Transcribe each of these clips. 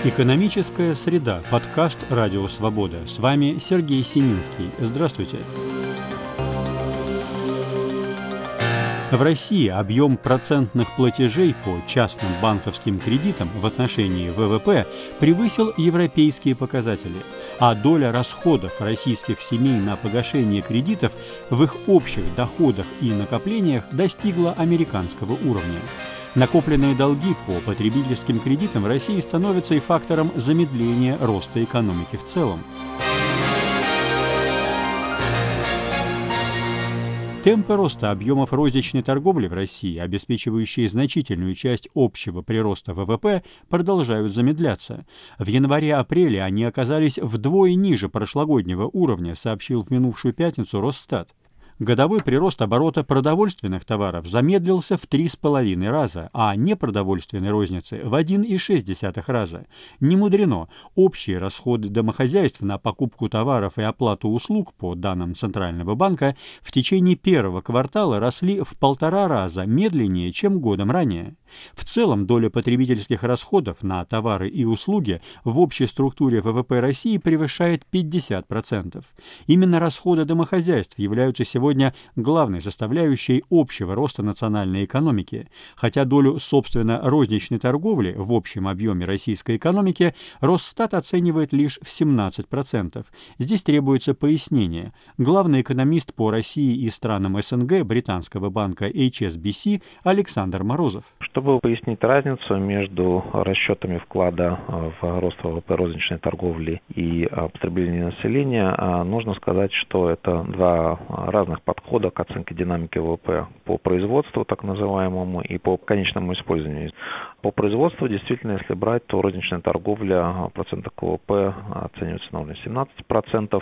Экономическая среда. Подкаст «Радио Свобода». С вами Сергей Сининский. Здравствуйте. В России объем процентных платежей по частным банковским кредитам в отношении ВВП превысил европейские показатели, а доля расходов российских семей на погашение кредитов в их общих доходах и накоплениях достигла американского уровня. Накопленные долги по потребительским кредитам в России становятся и фактором замедления роста экономики в целом. Темпы роста объемов розничной торговли в России, обеспечивающие значительную часть общего прироста ВВП, продолжают замедляться. В январе-апреле они оказались вдвое ниже прошлогоднего уровня, сообщил в минувшую пятницу Росстат. Годовой прирост оборота продовольственных товаров замедлился в 3,5 раза, а непродовольственной розницы в 1,6 раза. Не мудрено, общие расходы домохозяйств на покупку товаров и оплату услуг, по данным Центрального банка, в течение первого квартала росли в 1,5 раза медленнее, чем годом ранее. В целом, доля потребительских расходов на товары и услуги в общей структуре ВВП России превышает 50%. Именно расходы домохозяйств являются сегодня главной составляющей общего роста национальной экономики, хотя долю, собственно, розничной торговли в общем объеме российской экономики Росстат оценивает лишь в 17%. Здесь требуется пояснение. Главный экономист по России и странам СНГ британского банка HSBC Александр Морозов. Чтобы пояснить разницу между расчетами вклада в рост ВВП розничной торговли и потребления населения, нужно сказать, что это два разных подхода к оценке динамики ВВП по производству, так называемому, и по конечному использованию. По производству, действительно, если брать, то розничная торговля в процентах ВВП оценивается на уровне 17%,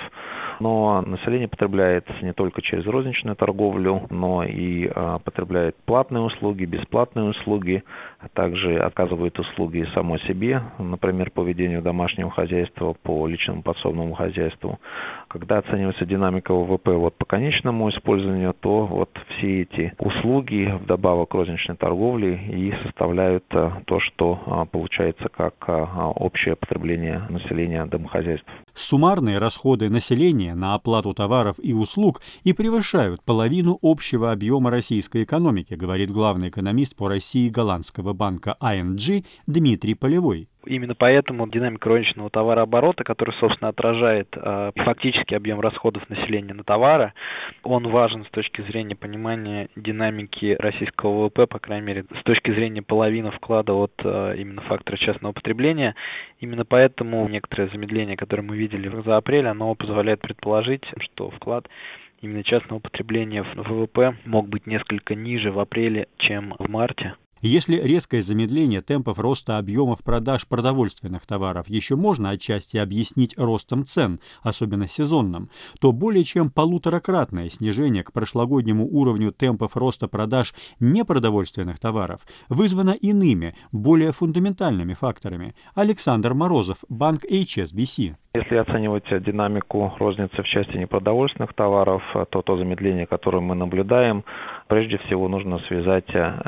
но население потребляет не только через розничную торговлю, но и потребляет платные услуги, бесплатные услуги, а также оказывает услуги самой себе, например, по ведению домашнего хозяйства, по личному подсобному хозяйству. Когда оценивается динамика ВВП по конечному использованию, то все эти услуги вдобавок к розничной торговле и составляют то, что получается как общее потребление населения домохозяйств. Суммарные расходы населения на оплату товаров и услуг и превышают половину общего объема российской экономики, говорит главный экономист по России голландского банка ING Дмитрий Полевой. Именно поэтому динамика розничного товарооборота, который, собственно, отражает фактический объем расходов населения на товары, он важен с точки зрения понимания динамики российского ВВП, по крайней мере, с точки зрения половины вклада от именно фактора частного потребления. Именно поэтому некоторое замедление, которое мы видели за апрель, оно позволяет предположить, что вклад именно частного потребления в ВВП мог быть несколько ниже в апреле, чем в марте. Если резкое замедление темпов роста объемов продаж продовольственных товаров еще можно отчасти объяснить ростом цен, особенно сезонным, то более чем 1,5-кратное снижение к прошлогоднему уровню темпов роста продаж непродовольственных товаров вызвано иными, более фундаментальными факторами. Александр Морозов, банк HSBC. Если оценивать динамику розницы в части непродовольственных товаров, то замедление, которое мы наблюдаем, прежде всего нужно связать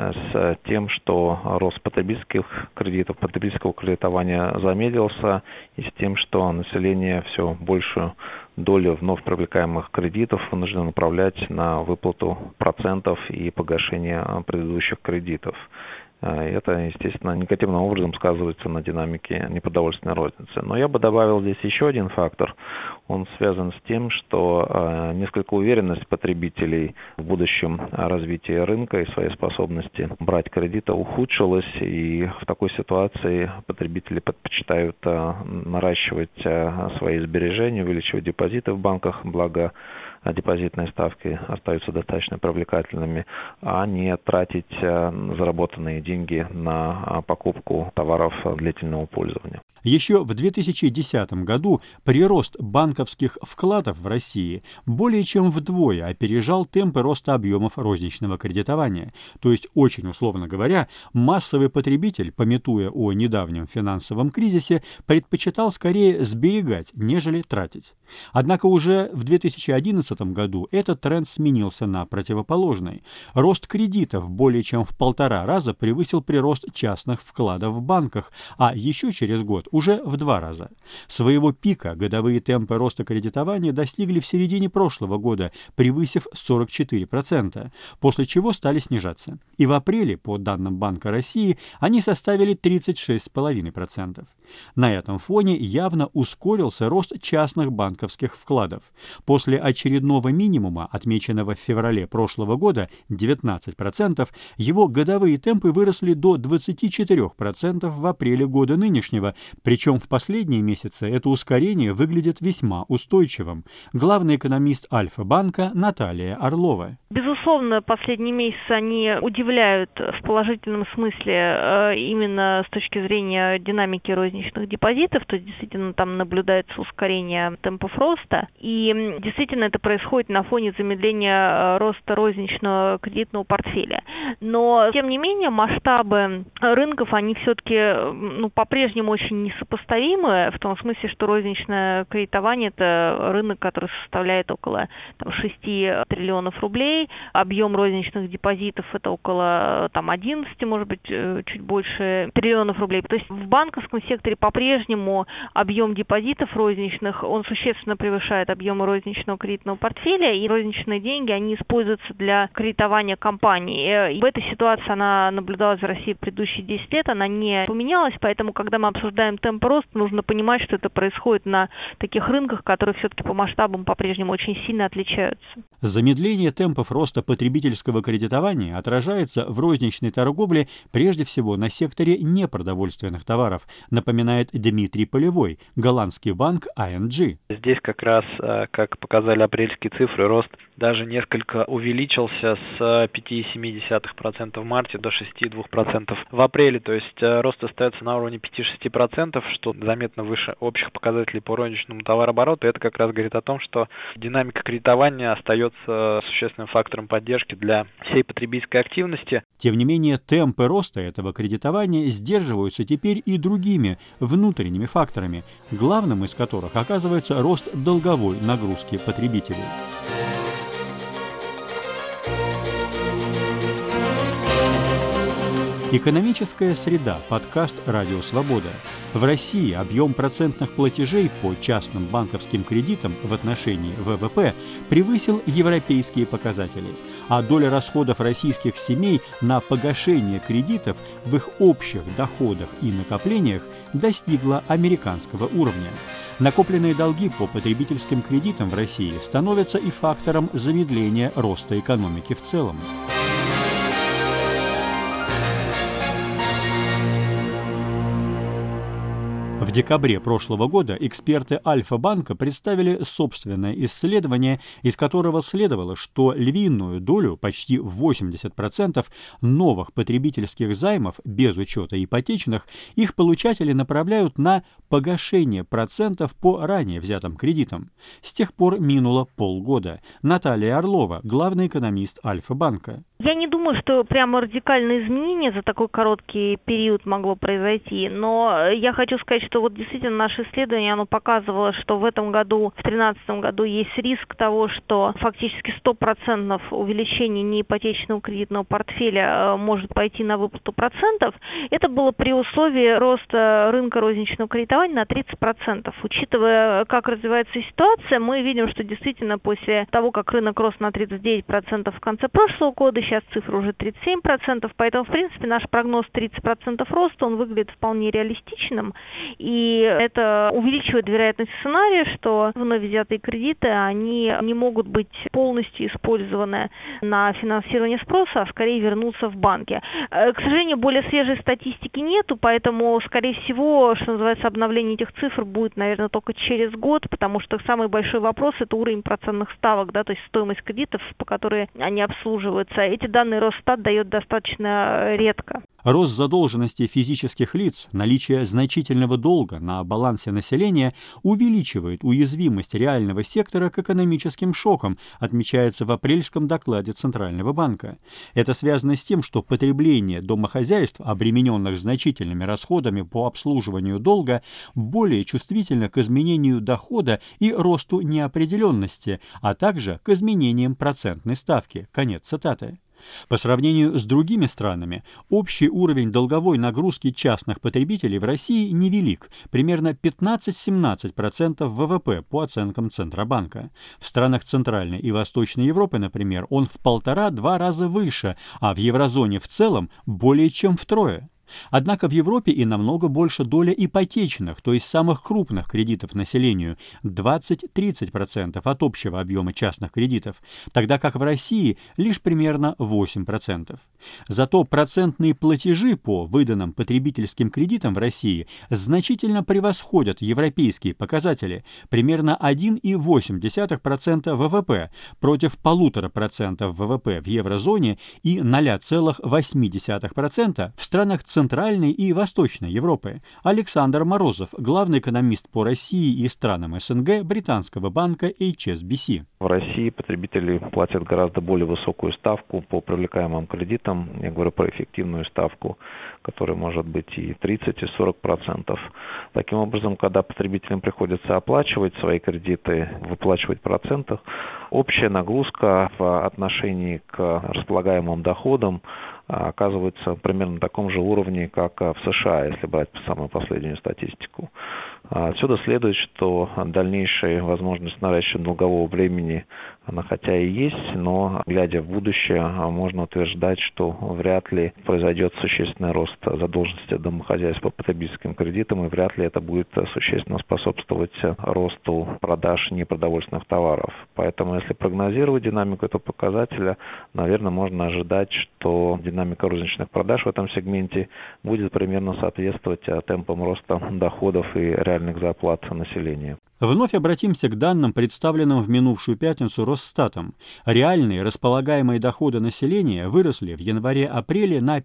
с тем, что рост потребительских кредитов, потребительского кредитования замедлился, и с тем, что население все большую долю вновь привлекаемых кредитов вынуждено направлять на выплату процентов и погашение предыдущих кредитов. Это, естественно, негативным образом сказывается на динамике непродовольственной розницы. Но я бы добавил здесь еще один фактор. Он связан с тем, что несколько уверенность потребителей в будущем развитии рынка и своей способности брать кредиты ухудшилась. И в такой ситуации потребители предпочитают наращивать свои сбережения, увеличивать депозиты в банках, благо депозитные ставки остаются достаточно привлекательными, а не тратить заработанные деньги на покупку товаров длительного пользования. Еще в 2010 году прирост банковских вкладов в России более чем вдвое опережал темпы роста объемов розничного кредитования. То есть, очень условно говоря, массовый потребитель, памятуя о недавнем финансовом кризисе, предпочитал скорее сберегать, нежели тратить. Однако уже в 2011 2012 году этот тренд сменился на противоположный. Рост кредитов более чем в 1,5 раза превысил прирост частных вкладов в банках, а еще через год уже в 2 раза. Своего пика годовые темпы роста кредитования достигли в середине прошлого года, превысив 44%, после чего стали снижаться. И в апреле, по данным Банка России, они составили 36,5%. На этом фоне явно ускорился рост частных банковских вкладов. После очередного минимума, отмеченного в феврале прошлого года, 19%, его годовые темпы выросли до 24% в апреле года нынешнего, причем в последние месяцы это ускорение выглядит весьма устойчивым. Главный экономист Альфа-банка Наталья Орлова. Безусловно, последние месяцы они удивляют в положительном смысле именно с точки зрения динамики розничных депозитов, то есть действительно там наблюдается ускорение темпов роста, и действительно это происходит на фоне замедления роста розничного кредитного портфеля. Но, тем не менее, масштабы рынков, они все-таки по-прежнему очень несопоставимы, в том смысле, что розничное кредитование – это рынок, который составляет около 6 триллионов рублей, объем розничных депозитов – это около 11, может быть, чуть больше триллионов рублей. То есть в банковском секторе по-прежнему объем депозитов розничных, он существенно превышает объем розничного кредитного портфеля, и розничные деньги, они используются для кредитования компаний. И в этой ситуации она наблюдалась в России в предыдущие 10 лет, она не поменялась, поэтому, когда мы обсуждаем темп роста, нужно понимать, что это происходит на таких рынках, которые все-таки по масштабам по-прежнему очень сильно отличаются. Замедление темпов роста потребительского кредитования отражается в розничной торговле прежде всего на секторе непродовольственных товаров, напоминает Дмитрий Полевой, голландский банк ING. Здесь как раз, как показали апрельские цифры, рост даже несколько увеличился с 5,7% в марте до 6,2% в апреле, то есть рост остается на уровне 5-6%, что заметно выше общих показателей по розничному товарообороту. Это как раз говорит о том, что динамика кредитования остается существенным фактором поддержки для всей потребительской активности. Тем не менее, темпы роста этого кредитования сдерживаются теперь и другими внутренними факторами, главным из которых оказывается рост долговой нагрузки потребителей. Экономическая среда. Подкаст «Радио Свобода». В России объем процентных платежей по частным банковским кредитам в отношении ВВП превысил европейские показатели, а доля расходов российских семей на погашение кредитов в их общих доходах и накоплениях достигла американского уровня. Накопленные долги по потребительским кредитам в России становятся и фактором замедления роста экономики в целом. В декабре прошлого года эксперты Альфа-банка представили собственное исследование, из которого следовало, что львиную долю, почти 80% новых потребительских займов, без учета ипотечных, их получатели направляют на погашение процентов по ранее взятым кредитам. С тех пор минуло полгода. Наталья Орлова, главный экономист Альфа-банка. Я не думаю, что прямо радикальное изменение за такой короткий период могло произойти, но я хочу сказать, что вот действительно наше исследование, оно показывало, что в этом году, в 2013 году есть риск того, что фактически 100% увеличение неипотечного кредитного портфеля может пойти на выплату процентов. Это было при условии роста рынка розничного кредитования на 30%. Учитывая, как развивается ситуация, мы видим, что действительно после того, как рынок рос на 39% в конце прошлого года, сейчас цифра уже 37%, поэтому, в принципе, наш прогноз 30% роста, он выглядит вполне реалистичным, и это увеличивает вероятность сценария, что вновь взятые кредиты, они не могут быть полностью использованы на финансирование спроса, а скорее вернуться в банки. К сожалению, более свежей статистики нету, поэтому, скорее всего, что называется, обновление этих цифр будет, наверное, только через год, потому что самый большой вопрос – это уровень процентных ставок, да, то есть стоимость кредитов, по которой они обслуживаются. Эти данные Росстат дает достаточно редко. Рост задолженности физических лиц, наличие значительного долга на балансе населения увеличивает уязвимость реального сектора к экономическим шокам, отмечается в апрельском докладе Центрального банка. Это связано с тем, что потребление домохозяйств, обремененных значительными расходами по обслуживанию долга, более чувствительно к изменению дохода и росту неопределенности, а также к изменениям процентной ставки. Конец цитаты. По сравнению с другими странами, общий уровень долговой нагрузки частных потребителей в России невелик, примерно 15-17% ВВП по оценкам Центробанка. В странах Центральной и Восточной Европы, например, он в 1,5-2 раза выше, а в еврозоне в целом более чем втрое. Однако в Европе и намного больше доля ипотечных, то есть самых крупных кредитов населению, 20-30% от общего объема частных кредитов, тогда как в России лишь примерно 8%. Зато процентные платежи по выданным потребительским кредитам в России значительно превосходят европейские показатели, примерно 1,8% ВВП против 1,5% ВВП в еврозоне и 0,8% в странах Центральной и Восточной Европы. Александр Морозов, главный экономист по России и странам СНГ британского банка HSBC. В России потребители платят гораздо более высокую ставку по привлекаемым кредитам. Я говорю про эффективную ставку, которая может быть и 30, и 40%. Таким образом, когда потребителям приходится оплачивать свои кредиты, выплачивать в процентах, общая нагрузка в отношении к располагаемым доходам оказывается примерно на таком же уровне, как в США, если брать самую последнюю статистику. Отсюда следует, что дальнейшая возможность наращивания долгового времени, она хотя и есть, но, глядя в будущее, можно утверждать, что вряд ли произойдет существенный рост задолженности домохозяйств по потребительским кредитам, и вряд ли это будет существенно способствовать росту продаж непродовольственных товаров. Поэтому, если прогнозировать динамику этого показателя, наверное, можно ожидать, что динамика розничных продаж в этом сегменте будет примерно соответствовать темпам роста доходов и реальных зарплат населения. Вновь обратимся к данным, представленным в минувшую пятницу Росстатом. Реальные располагаемые доходы населения выросли в январе-апреле на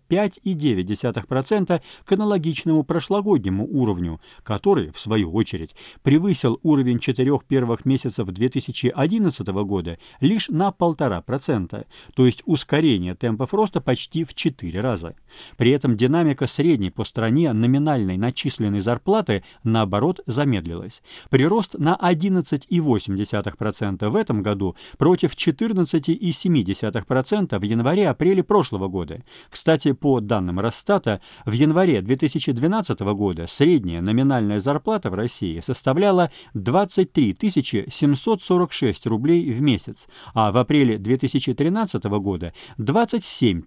5,9% к аналогичному прошлогоднему уровню, который, в свою очередь, превысил уровень 4 первых месяцев 2011 года лишь на 1,5%, то есть ускорение темпов роста почти в 4 раза. При этом динамика средней по стране номинальной начисленной зарплаты, наоборот, замедлилась. Прирост на 11,8% в этом году против 14,7% в январе-апреле прошлого года. Кстати, по данным Росстата, в январе 2012 года средняя номинальная зарплата в России составляла 23 746 рублей в месяц, а в апреле 2013 года 27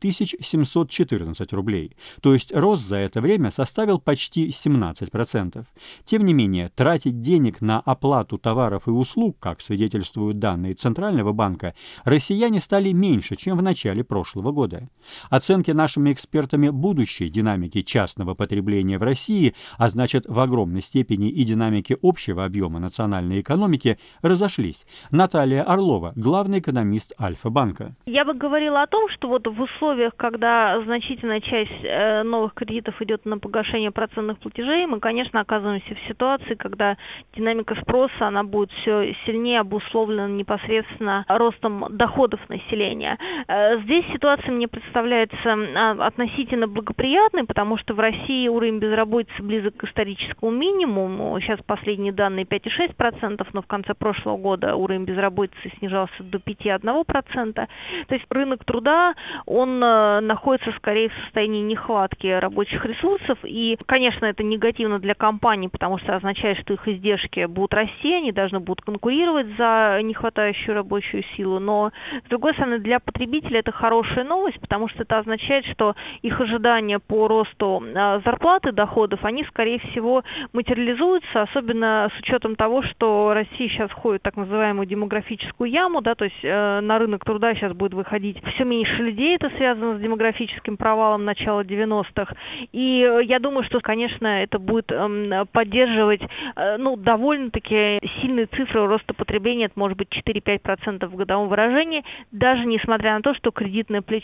714 рублей. То есть рост за это время составил почти 17%. Тем не менее, тратить денег на оплату товаров и услуг, как свидетельствуют данные Центрального банка, россияне стали меньше, чем в начале прошлого года. Оценки нашими экспертами будущей динамики частного потребления в России, а значит в огромной степени и динамики общего объема национальной экономики, разошлись. Наталья Орлова, главный экономист Альфа-банка. Я бы говорила о том, что вот в условиях, когда значительная часть новых кредитов идет на погашение процентных платежей, мы, конечно, оказываемся в ситуации, когда динамика спроса, она будет все сильнее обусловлена непосредственно ростом доходов населения. Здесь ситуация мне представляется относительно благоприятной, потому что в России уровень безработицы близок к историческому минимуму. Сейчас последние данные 5,6%, но в конце прошлого года уровень безработицы снижался до 5,1%. То есть рынок труда, он находится скорее в состоянии нехватки рабочих ресурсов. И, конечно, это негативно для компаний, потому что означает, что их издержки будут расти, они должны будут конкурировать за нехватающую рабочую силу. Но, с другой стороны, для потребителя это хорошая новость, потому что это означает, что их ожидания по росту зарплаты, доходов, они, скорее всего, материализуются, особенно с учетом того, что Россия сейчас входит в так называемую демографическую яму, да, то есть на рынок труда сейчас будет выходить все меньше людей, это связано с демографическим провалом начала 90-х. И я думаю, что, конечно, это будет поддерживать, довольно-таки сильные цифры роста потребления, это может быть 4-5% в годовом выражении, даже несмотря на то, что кредитное плечо, оно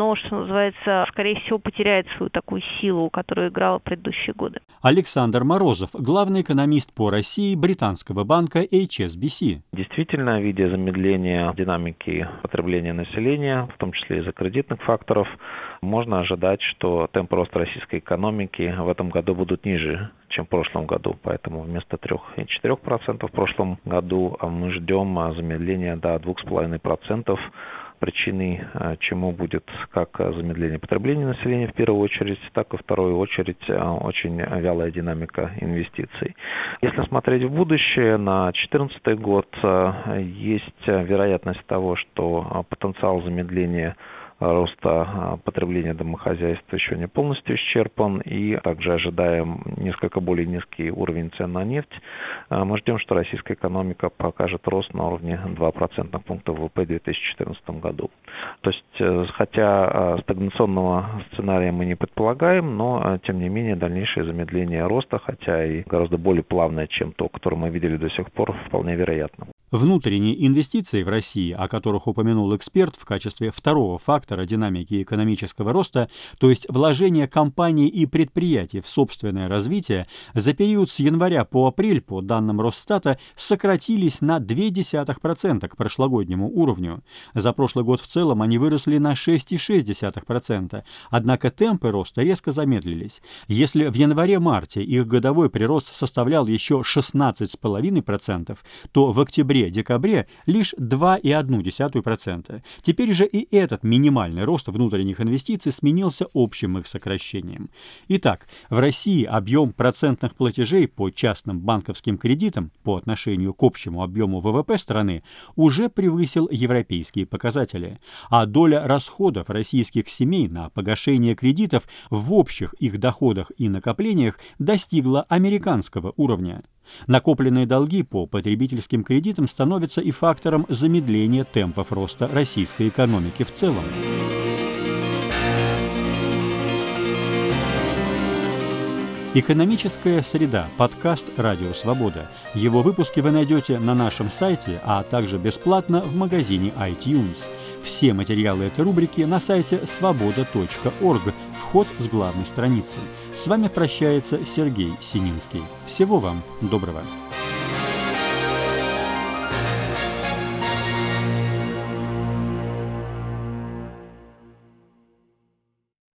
оно, что называется, скорее всего, потеряет свою такую силу, которую играло в предыдущие годы. Александр Морозов, главный экономист по России британского банка HSBC. Действительно, видя замедление динамики потребления населения, в том числе из-за кредитных факторов, можно ожидать, что темпы роста российской экономики в этом году будут ниже, чем в прошлом году. Поэтому вместо 3,4% в прошлом году мы ждем замедления до 2,5%. Причиной чему будет как замедление потребления населения в первую очередь, так и в вторую очередь очень вялая динамика инвестиций. Если смотреть в будущее, на 2014 год есть вероятность того, что потенциал замедления роста потребления домохозяйств еще не полностью исчерпан, и также ожидаем несколько более низкий уровень цен на нефть. Мы ждем, что российская экономика покажет рост на уровне 2% пункта ВВП в 2014 году. То есть, хотя стагнационного сценария мы не предполагаем, но, тем не менее, дальнейшее замедление роста, хотя и гораздо более плавное, чем то, которое мы видели до сих пор, вполне вероятно. Внутренние инвестиции в России, о которых упомянул эксперт в качестве второго фактора динамики экономического роста, то есть вложения компаний и предприятий в собственное развитие, за период с января по апрель, по данным Росстата, сократились на 0,2% к прошлогоднему уровню. За прошлый год в целом они выросли на 6,6%, однако темпы роста резко замедлились. Если в январе-марте их годовой прирост составлял еще 16,5%, то в октябре-декабре лишь 2,1%. Теперь же и этот минимальный рост внутренних инвестиций сменился общим их сокращением. Итак, в России объем процентных платежей по частным банковским кредитам по отношению к общему объему ВВП страны уже превысил европейские показатели, а доля расходов российских семей на погашение кредитов в общих их доходах и накоплениях достигла американского уровня. Накопленные долги по потребительским кредитам становятся и фактором замедления темпов роста российской экономики в целом. «Экономическая среда» – подкаст «Радио Свобода». Его выпуски вы найдете на нашем сайте, а также бесплатно в магазине iTunes. Все материалы этой рубрики на сайте svoboda.org, вход с главной страницы. С вами прощается Сергей Сининский. Всего вам доброго.